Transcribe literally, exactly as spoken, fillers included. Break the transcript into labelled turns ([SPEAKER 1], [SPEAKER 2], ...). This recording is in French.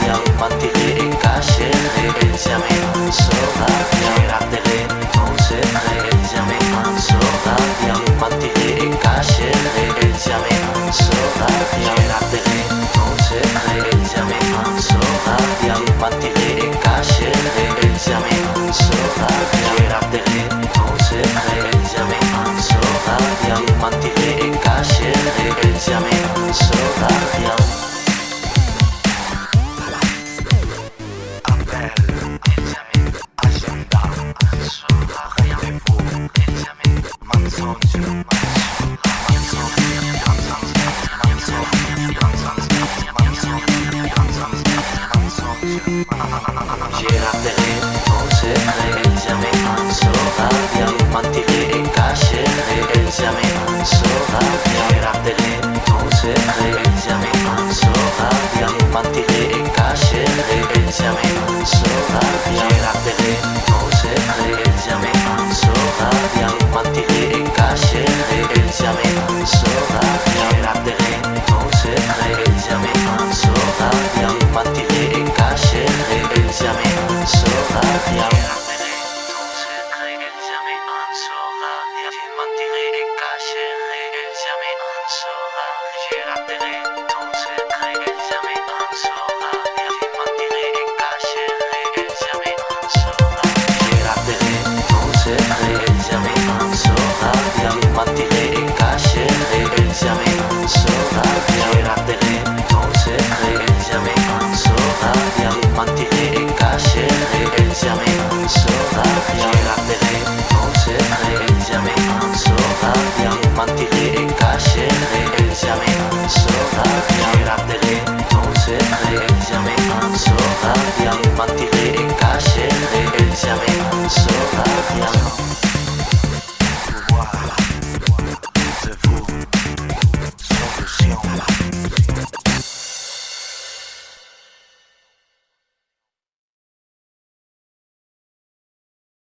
[SPEAKER 1] rien, m'attirer et cacher, et jamais on saura rien. J'ai rappelé ton secret, et jamais on saura rien, m'attirer et cacher, et jamais on saura rien. J'ai rappelé ton secret, et jamais on saura rien, m'attirer et cacher, et jamais on saura rien. J'ai rappelé ton secret, et jamais on saura rien, m'attirer et cacher, et jamais on saura rien. J'ai rappelé ton secret, jamais on saura rien, m'attirer et cacher, et jamais on saura rien. J'ai rappelé ton secret, jamais on saura rien, m'attirer et cacher, et jamais on saura rien. J'ai rappelé ton secret, jamais on saura rien, m'attirer et cacher, et jamais on saura rien. J'ai rappelé ton secret, jamais on saura rien, m'attirer et cacher, et jamais on saura rien. J'ai rappelé ton secret, jamais on saura rien, m'attirer et cacher, et jamais on saura rien. J'ai rappelé ton secret, jamais on saura rien, m'attirer et cacher, et jamais on saura rien. J'ai rappelé ton secret, jamais on saura rien, m'attirer et cacher, et jamais on saura rien. J'ai rappelé ton secret, jamais on saura rien, m'attirer et cacher, et jamais on saura rien. J'ai rappelé ton secret, jamais on saura rien, m'attirer et cacher, et jamais on saura rien. J'ai rappelé ton secret, jamais on saura rien, m'attirer